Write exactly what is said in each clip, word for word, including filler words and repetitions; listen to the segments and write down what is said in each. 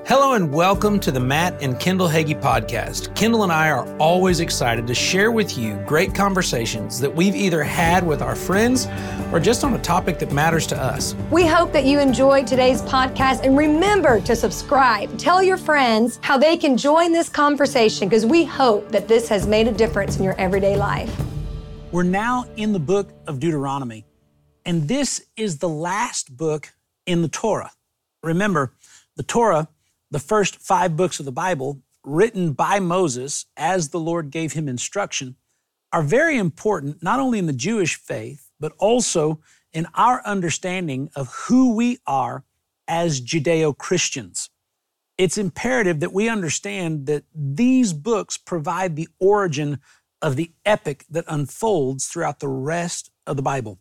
Hello and welcome to the Matt and Kendall Hagee podcast. Kendall and I are always excited to share with you great conversations that we've either had with our friends or just on a topic that matters to us. We hope that you enjoyed today's podcast, and remember to subscribe. Tell your friends how they can join this conversation, because we hope that this has made a difference in your everyday life. We're now in the book of Deuteronomy, and this is the last book in the Torah. Remember, the Torah, the first five books of the Bible, written by Moses as the Lord gave him instruction, are very important not only in the Jewish faith, but also in our understanding of who we are as Judeo-Christians. It's imperative that we understand that these books provide the origin of the epic that unfolds throughout the rest of the Bible.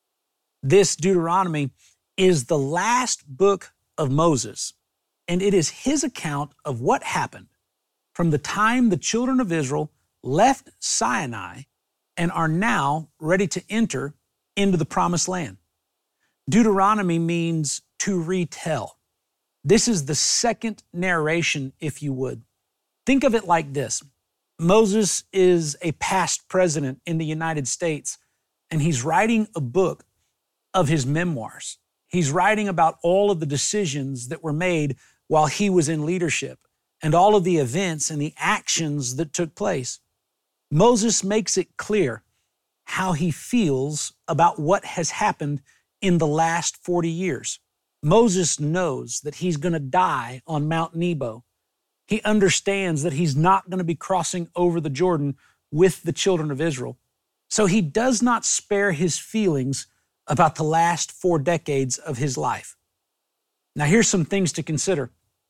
This Deuteronomy is the last book of Moses, and it is his account of what happened from the time the children of Israel left Sinai and are now ready to enter into the promised land. Deuteronomy means to retell. This is the second narration, if you would. Think of it like this. Moses is a past president in the United States, and he's writing a book of his memoirs. He's writing about all of the decisions that were made while he was in leadership and all of the events and the actions that took place. Moses makes it clear how he feels about what has happened in the last forty years. Moses knows that he's going to die on Mount Nebo. He understands that he's not going to be crossing over the Jordan with the children of Israel. So he does not spare his feelings about the last four decades of his life. Now, here's some things to consider.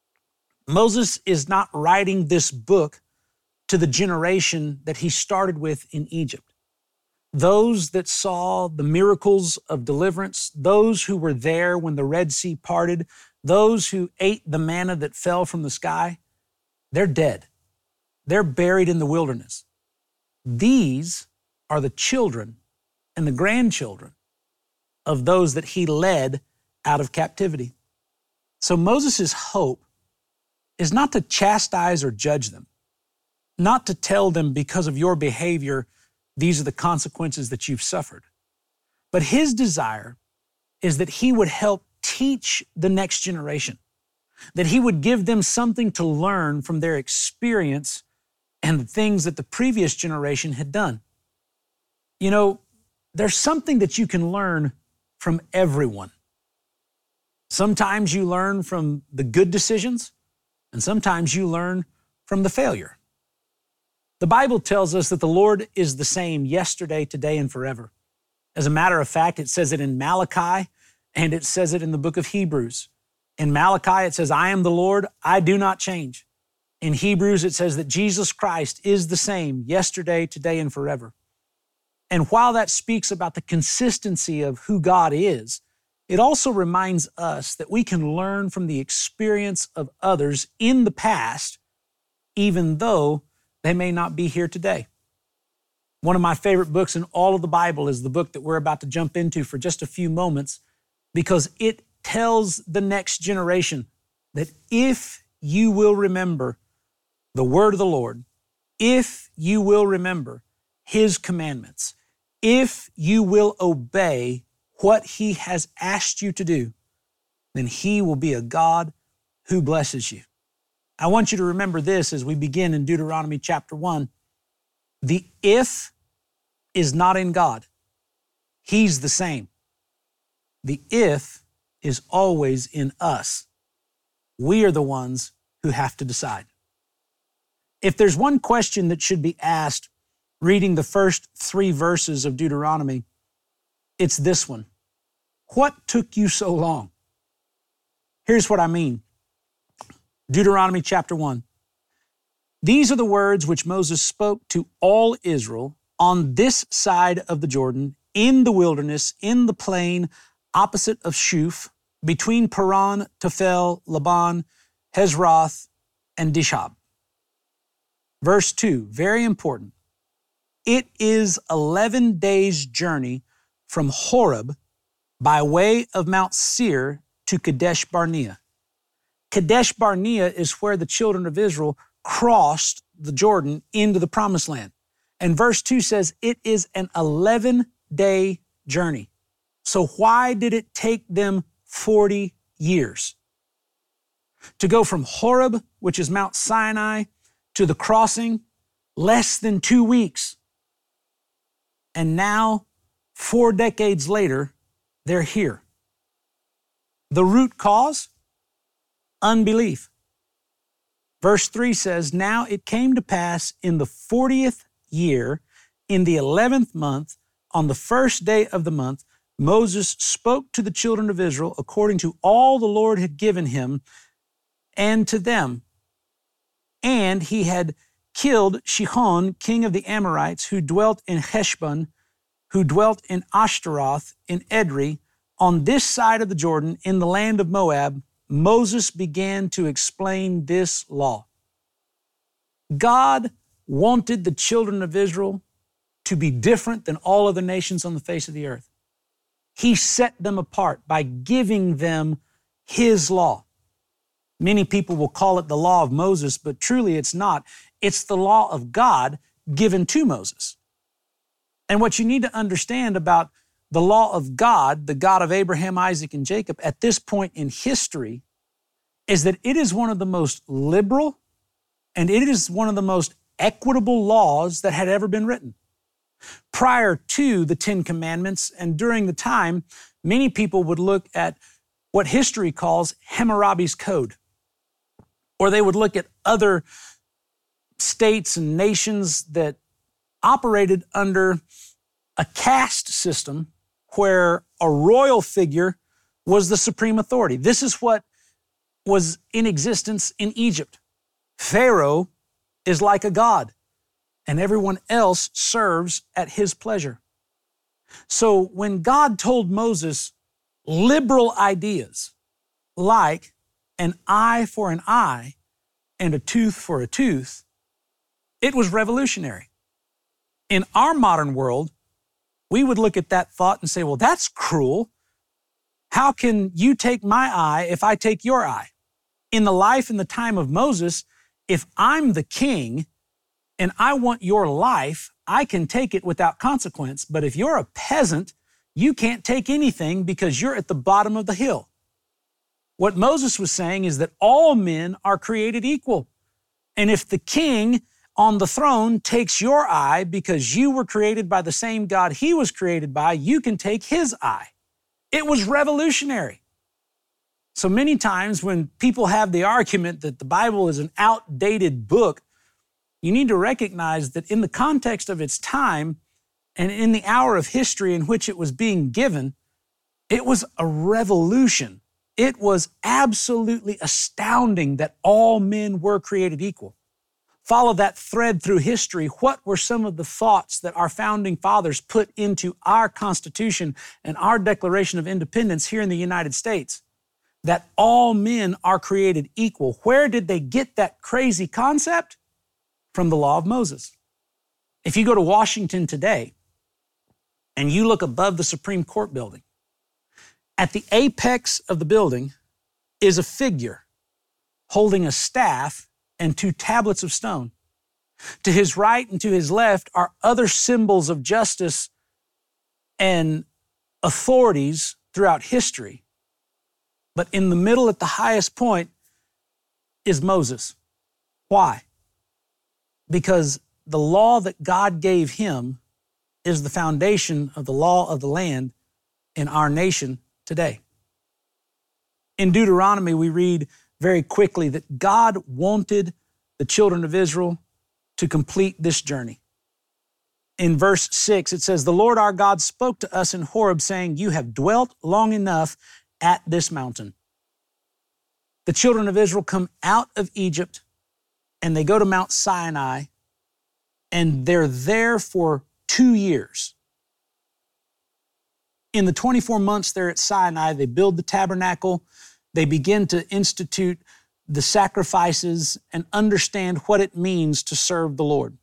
Moses is not writing this book to the generation that he started with in Egypt. Those that saw the miracles of deliverance, those who were there when the Red Sea parted, those who ate the manna that fell from the sky, they're dead. They're buried in the wilderness. These are the children and the grandchildren of those that he led out of captivity. So Moses' hope is not to chastise or judge them, not to tell them because of your behavior, these are the consequences that you've suffered. But his desire is that he would help teach the next generation, that he would give them something to learn from their experience and the things that the previous generation had done. You know, there's something that you can learn from everyone. Sometimes you learn from the good decisions, and sometimes you learn from the failure. The Bible tells us that the Lord is the same yesterday, today, and forever. As a matter of fact, it says it in Malachi, and it says it in the book of Hebrews. In Malachi, it says, I am the Lord, I do not change. In Hebrews, it says that Jesus Christ is the same yesterday, today, and forever. And while that speaks about the consistency of who God is, it also reminds us that we can learn from the experience of others in the past, even though they may not be here today. One of my favorite books in all of the Bible is the book that we're about to jump into for just a few moments, because it tells the next generation that if you will remember the word of the Lord, if you will remember his commandments, if you will obey what he has asked you to do, then he will be a God who blesses you. I want you to remember this as we begin in Deuteronomy chapter one. The if is not in God. He's the same. The if is always in us. We are the ones who have to decide. If there's one question that should be asked reading the first three verses of Deuteronomy, it's this one. What took you so long? Here's what I mean. Deuteronomy chapter one. These are the words which Moses spoke to all Israel on this side of the Jordan, in the wilderness, in the plain, opposite of Shuf, between Paran, Tophel, Laban, Hezroth, and Dishab. Verse two, very important. It is eleven days' journey from Horeb by way of Mount Seir to Kadesh Barnea. Kadesh Barnea is where the children of Israel crossed the Jordan into the promised land. And verse two says it is an eleven-day journey. So why did it take them forty years? To go from Horeb, which is Mount Sinai, to the crossing, less than two weeks. And now, four decades later, they're here. The root cause? Unbelief. Verse three says, now it came to pass in the fortieth year, in the eleventh month, on the first day of the month, Moses spoke to the children of Israel according to all the Lord had given him and to them. And he had killed Sihon, king of the Amorites, who dwelt in Heshbon, who dwelt in Ashtaroth, in Edrei, on this side of the Jordan, in the land of Moab. Moses began to explain this law. God wanted the children of Israel to be different than all other nations on the face of the earth. He set them apart by giving them His law. Many people will call it the law of Moses, but truly it's not. It's the law of God given to Moses. And what you need to understand about the law of God, the God of Abraham, Isaac, and Jacob, at this point in history, is that it is one of the most liberal and it is one of the most equitable laws that had ever been written. Prior to the Ten Commandments and during the time, many people would look at what history calls Hammurabi's Code, or they would look at other states and nations that operated under a caste system where a royal figure was the supreme authority. This is what was in existence in Egypt. Pharaoh is like a god, and everyone else serves at his pleasure. So when God told Moses liberal ideas like an eye for an eye and a tooth for a tooth, it was revolutionary. In our modern world, we would look at that thought and say, well, that's cruel. How can you take my eye if I take your eye? In the life and the time of Moses, if I'm the king and I want your life, I can take it without consequence. But if you're a peasant, you can't take anything because you're at the bottom of the hill. What Moses was saying is that all men are created equal. And if the king on the throne takes your eye because you were created by the same God he was created by, you can take his eye. It was revolutionary. So many times when people have the argument that the Bible is an outdated book, you need to recognize that in the context of its time and in the hour of history in which it was being given, it was a revolution. It was absolutely astounding that all men were created equal. Follow that thread through history. What were some of the thoughts that our founding fathers put into our Constitution and our Declaration of Independence here in the United States? That all men are created equal. Where did they get that crazy concept? From the law of Moses. If you go to Washington today and you look above the Supreme Court building, at the apex of the building is a figure holding a staff and two tablets of stone. To his right and to his left are other symbols of justice and authorities throughout history. But in the middle at the highest point is Moses. Why? Because the law that God gave him is the foundation of the law of the land in our nation today. In Deuteronomy, we read very quickly that God wanted the children of Israel to complete this journey. In verse six, it says, "The Lord our God spoke to us in Horeb, saying, you have dwelt long enough at this mountain." The children of Israel come out of Egypt and they go to Mount Sinai, and they're there for two years. In the twenty-four months they're at Sinai, they build the tabernacle, they begin to institute the sacrifices and understand what it means to serve the Lord.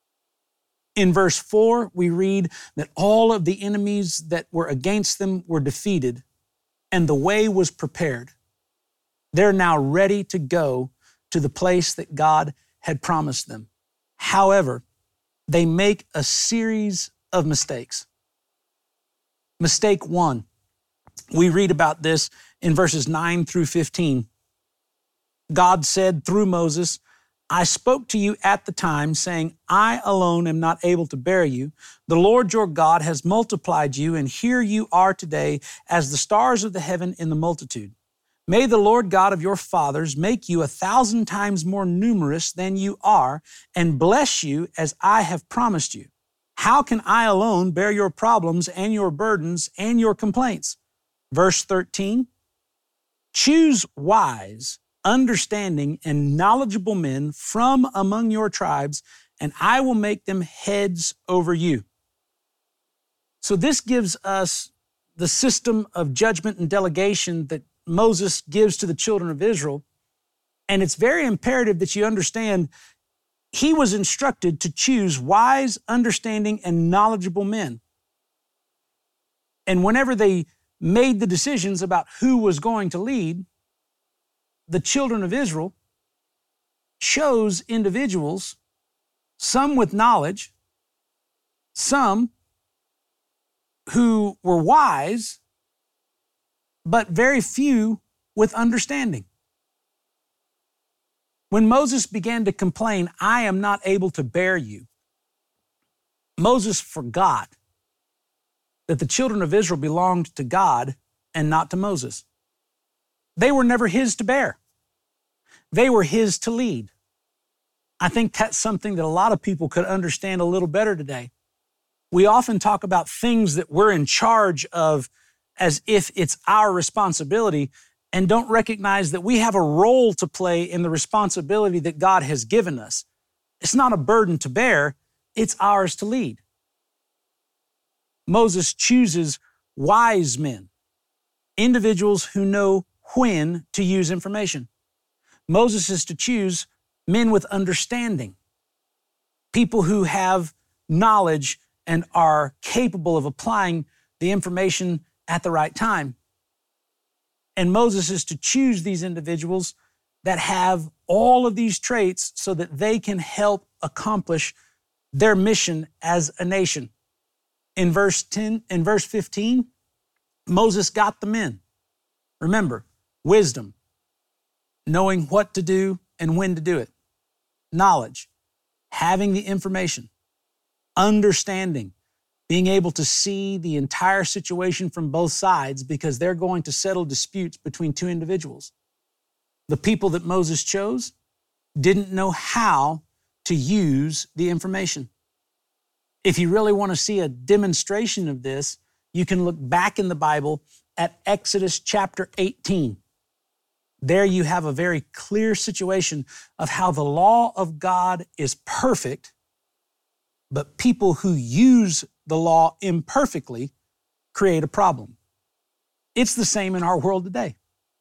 In verse four, we read that all of the enemies that were against them were defeated and the way was prepared. They're now ready to go to the place that God had promised them. However, they make a series of mistakes. Mistake one, we read about this in verses nine through fifteen. God said through Moses, I spoke to you at the time, saying, I alone am not able to bear you. The Lord your God has multiplied you, and here you are today as the stars of the heaven in the multitude. May the Lord God of your fathers make you a thousand times more numerous than you are, and bless you as I have promised you. How can I alone bear your problems and your burdens and your complaints? Verse thirteen, choose wise, understanding, and knowledgeable men from among your tribes, and I will make them heads over you. So this gives us the system of judgment and delegation that Moses gives to the children of Israel. And it's very imperative that you understand he was instructed to choose wise, understanding, and knowledgeable men. And whenever they made the decisions about who was going to lead, the children of Israel chose individuals, some with knowledge, some who were wise, but very few with understanding. When Moses began to complain, I am not able to bear you, Moses forgot that the children of Israel belonged to God and not to Moses. They were never his to bear. They were his to lead. I think that's something that a lot of people could understand a little better today. We often talk about things that we're in charge of as if it's our responsibility and don't recognize that we have a role to play in the responsibility that God has given us. It's not a burden to bear, it's ours to lead. Moses chooses wise men, individuals who know when to use information. Moses is to choose men with understanding, people who have knowledge and are capable of applying the information at the right time. And Moses is to choose these individuals that have all of these traits so that they can help accomplish their mission as a nation. In verse ten, in verse fifteen, Moses got the men. Remember, wisdom, knowing what to do and when to do it. Knowledge, having the information. Understanding, being able to see the entire situation from both sides because they're going to settle disputes between two individuals. The people that Moses chose didn't know how to use the information. If you really want to see a demonstration of this, you can look back in the Bible at Exodus chapter eighteen. There you have a very clear situation of how the law of God is perfect, but people who use the law imperfectly create a problem. It's the same in our world today.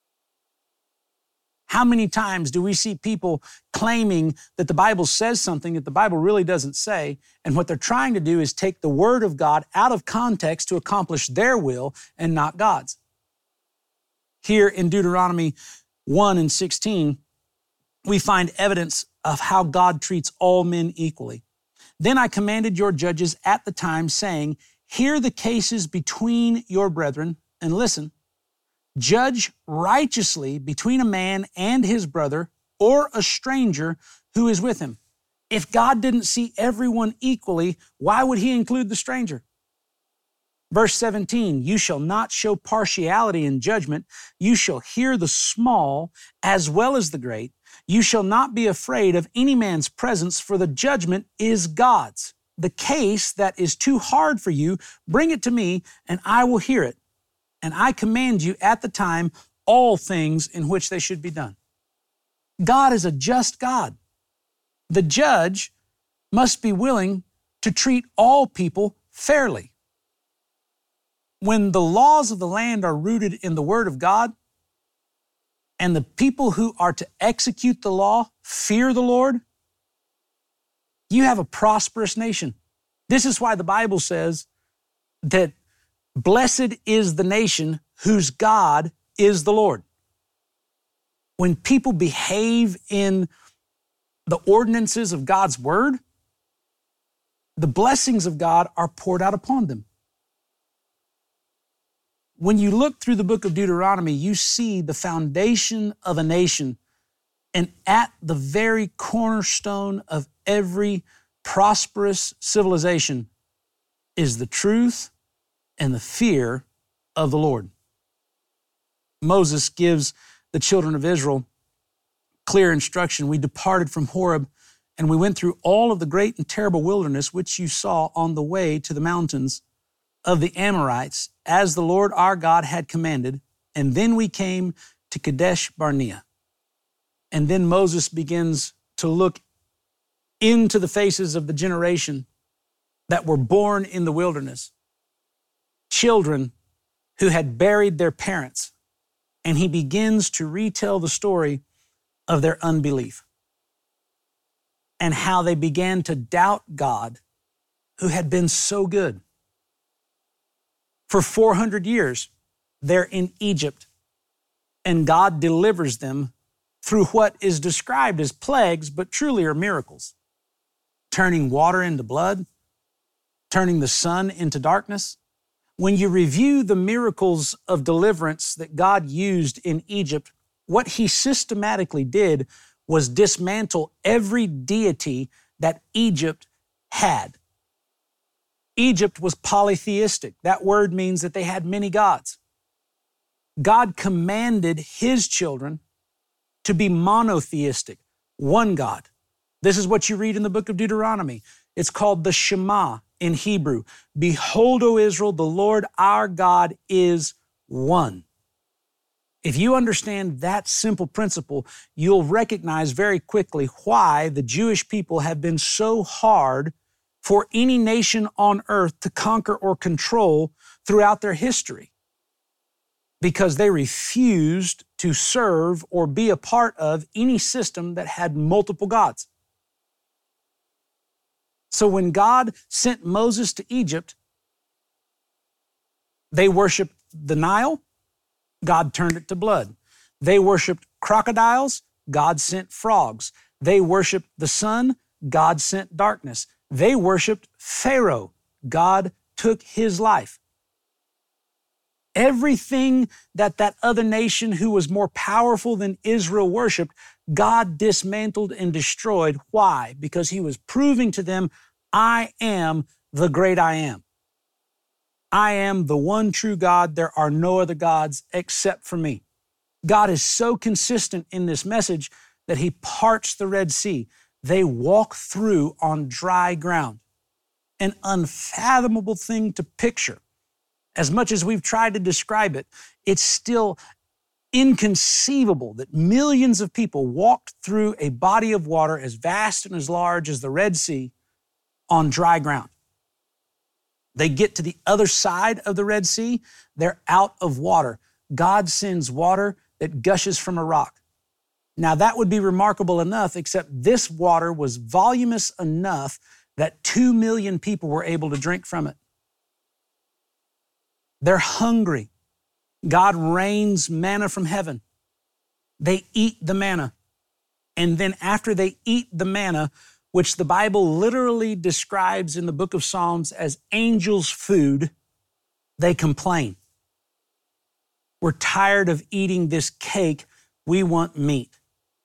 How many times do we see people claiming that the Bible says something that the Bible really doesn't say, and what they're trying to do is take the Word of God out of context to accomplish their will and not God's? Here in Deuteronomy one and sixteen, we find evidence of how God treats all men equally. Then I commanded your judges at the time, saying, hear the cases between your brethren, and listen, judge righteously between a man and his brother or a stranger who is with him. If God didn't see everyone equally, why would he include the stranger? Verse seventeen, you shall not show partiality in judgment. You shall hear the small as well as the great. You shall not be afraid of any man's presence, for the judgment is God's. The case that is too hard for you, bring it to me, and I will hear it. And I command you at the time all things in which they should be done. God is a just God. The judge must be willing to treat all people fairly. When the laws of the land are rooted in the Word of God, and the people who are to execute the law fear the Lord, you have a prosperous nation. This is why the Bible says that blessed is the nation whose God is the Lord. When people behave in the ordinances of God's word, the blessings of God are poured out upon them. When you look through the book of Deuteronomy, you see the foundation of a nation, and at the very cornerstone of every prosperous civilization is the truth and the fear of the Lord. Moses gives the children of Israel clear instruction. We departed from Horeb, and we went through all of the great and terrible wilderness which you saw on the way to the mountains of the Amorites, as the Lord our God had commanded. And then we came to Kadesh Barnea. And then Moses begins to look into the faces of the generation that were born in the wilderness, children who had buried their parents. And he begins to retell the story of their unbelief and how they began to doubt God, who had been so good. For four hundred years, they're in Egypt, and God delivers them through what is described as plagues, but truly are miracles. Turning water into blood, turning the sun into darkness. When you review the miracles of deliverance that God used in Egypt, what he systematically did was dismantle every deity that Egypt had. Egypt was polytheistic. That word means that they had many gods. God commanded his children to be monotheistic, one God. This is what you read in the book of Deuteronomy. It's called the Shema in Hebrew. Behold, O Israel, the Lord our God is one. If you understand that simple principle, you'll recognize very quickly why the Jewish people have been so hard for any nation on earth to conquer or control throughout their history. Because they refused to serve or be a part of any system that had multiple gods. So when God sent Moses to Egypt, they worshiped the Nile, God turned it to blood. They worshiped crocodiles, God sent frogs. They worshiped the sun, God sent darkness. They worshiped Pharaoh, God took his life. Everything that that other nation who was more powerful than Israel worshiped, God dismantled and destroyed. Why? Because he was proving to them, I am the great I am. I am the one true God. There are no other gods except for me. God is so consistent in this message that he parts the Red Sea. They walk through on dry ground. An unfathomable thing to picture. As much as we've tried to describe it, it's still inconceivable that millions of people walked through a body of water as vast and as large as the Red Sea on dry ground. They get to the other side of the Red Sea, they're out of water. God sends water that gushes from a rock. Now that would be remarkable enough, except this water was voluminous enough that two million people were able to drink from it. They're hungry. God rains manna from heaven. They eat the manna. And then after they eat the manna, which the Bible literally describes in the book of Psalms as angels' food, they complain. We're tired of eating this cake. We want meat.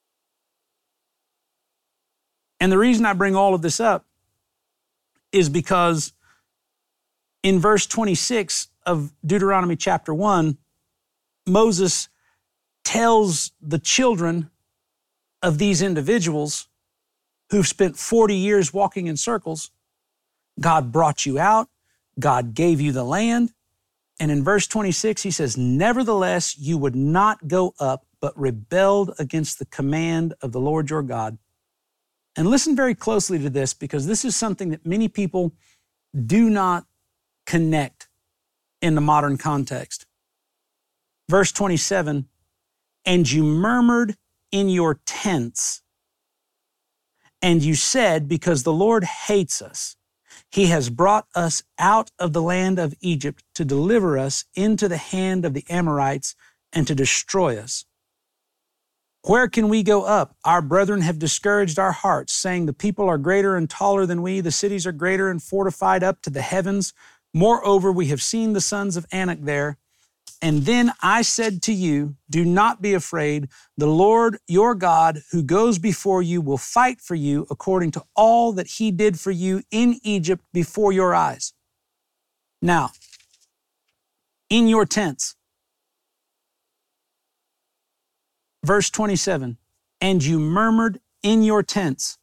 And the reason I bring all of this up is because in verse twenty-six of Deuteronomy chapter one, Moses tells the children of these individuals who've spent forty years walking in circles, God brought you out, God gave you the land. And in verse twenty-six, he says, nevertheless, you would not go up, but rebelled against the command of the Lord your God. And listen very closely to this, because this is something that many people do not connect in the modern context. Verse twenty-seven, and you murmured in your tents, and you said, because the Lord hates us, he has brought us out of the land of Egypt to deliver us into the hand of the Amorites and to destroy us. Where can we go up? Our brethren have discouraged our hearts, saying the people are greater and taller than we. The cities are greater and fortified up to the heavens. Moreover, we have seen the sons of Anak there. And then I said to you, do not be afraid. The Lord your God, who goes before you, will fight for you according to all that he did for you in Egypt before your eyes. Now, in your tents, verse twenty-seven, and you murmured in your tents.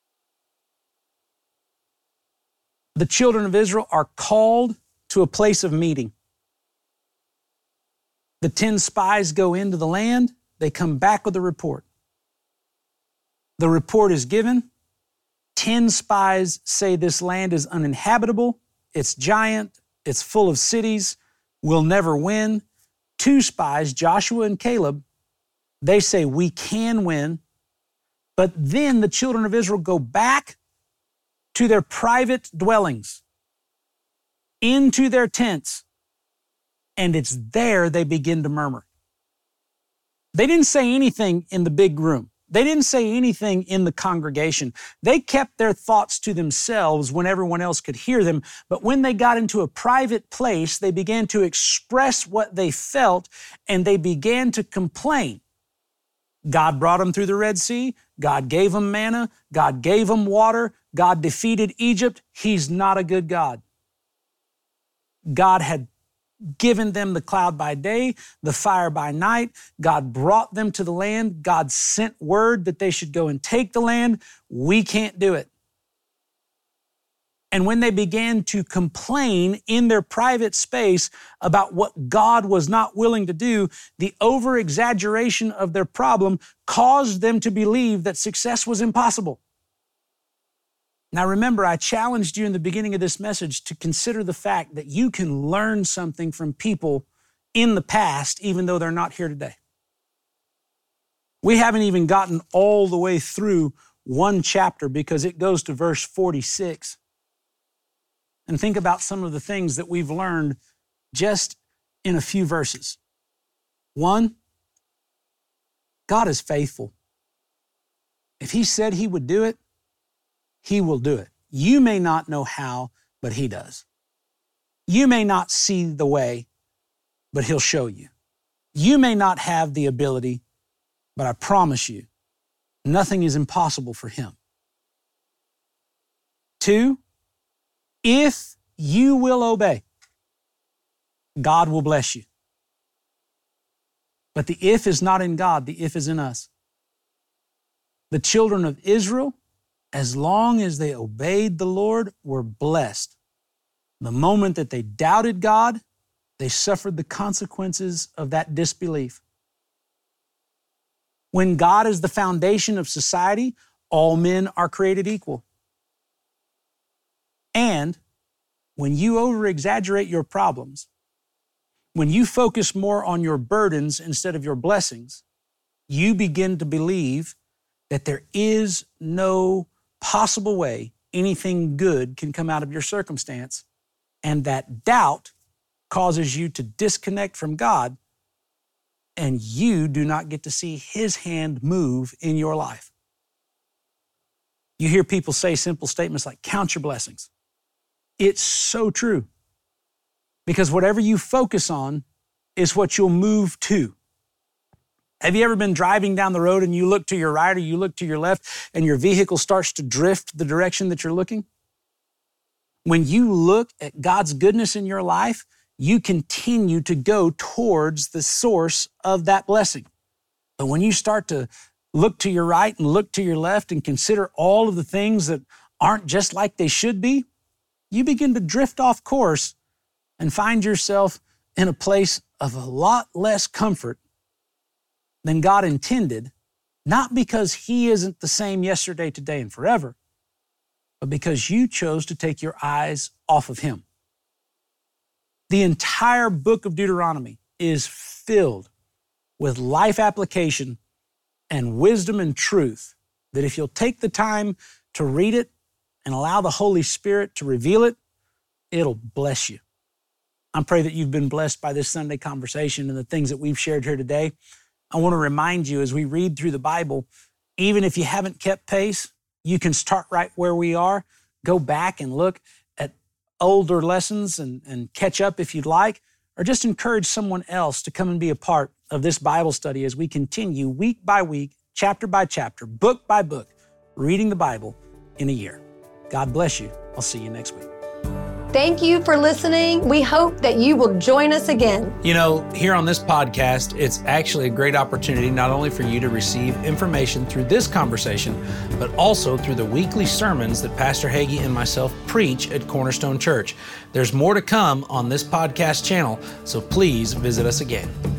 The children of Israel are called to a place of meeting. The ten spies go into the land. They come back with a report. The report is given. Ten spies say this land is uninhabitable. It's giant. It's full of cities. We'll never win. Two spies, Joshua and Caleb, they say we can win. But then the children of Israel go back to their private dwellings, into their tents, and it's there they begin to murmur. They didn't say anything in the big room. They didn't say anything in the congregation. They kept their thoughts to themselves when everyone else could hear them. But when they got into a private place, they began to express what they felt, and they began to complain. God brought them through the Red Sea. God gave them manna. God gave them water. God defeated Egypt. He's not a good God. God had given them the cloud by day, the fire by night. God brought them to the land. God sent word that they should go and take the land. We can't do it. And when they began to complain in their private space about what God was not willing to do, the over-exaggeration of their problem caused them to believe that success was impossible. Now remember, I challenged you in the beginning of this message to consider the fact that you can learn something from people in the past, even though they're not here today. We haven't even gotten all the way through one chapter because it goes to verse forty-six. And think about some of the things that we've learned just in a few verses. One, God is faithful. If he said he would do it, he will do it. You may not know how, but he does. You may not see the way, but he'll show you. You may not have the ability, but I promise you, nothing is impossible for him. Two, if you will obey, God will bless you. But the if is not in God, the if is in us. The children of Israel, as long as they obeyed the Lord, were blessed. The moment that they doubted God, they suffered the consequences of that disbelief. When God is the foundation of society, all men are created equal. And when you over-exaggerate your problems, when you focus more on your burdens instead of your blessings, you begin to believe that there is no possible way anything good can come out of your circumstance, and that doubt causes you to disconnect from God, and you do not get to see his hand move in your life. You hear people say simple statements like, count your blessings. It's so true. Because whatever you focus on is what you'll move to. Have you ever been driving down the road and you look to your right or you look to your left and your vehicle starts to drift the direction that you're looking? When you look at God's goodness in your life, you continue to go towards the source of that blessing. But when you start to look to your right and look to your left and consider all of the things that aren't just like they should be, you begin to drift off course and find yourself in a place of a lot less comfort than God intended, not because he isn't the same yesterday, today, and forever, but because you chose to take your eyes off of him. The entire book of Deuteronomy is filled with life application and wisdom and truth that if you'll take the time to read it and allow the Holy Spirit to reveal it, it'll bless you. I pray that you've been blessed by this Sunday conversation and the things that we've shared here today. I want to remind you as we read through the Bible, even if you haven't kept pace, you can start right where we are, go back and look at older lessons and, and catch up if you'd like, or just encourage someone else to come and be a part of this Bible study as we continue week by week, chapter by chapter, book by book, reading the Bible in a year. God bless you. I'll see you next week. Thank you for listening. We hope that you will join us again. You know, here on this podcast, it's actually a great opportunity not only for you to receive information through this conversation, but also through the weekly sermons that Pastor Hagee and myself preach at Cornerstone Church. There's more to come on this podcast channel, so please visit us again.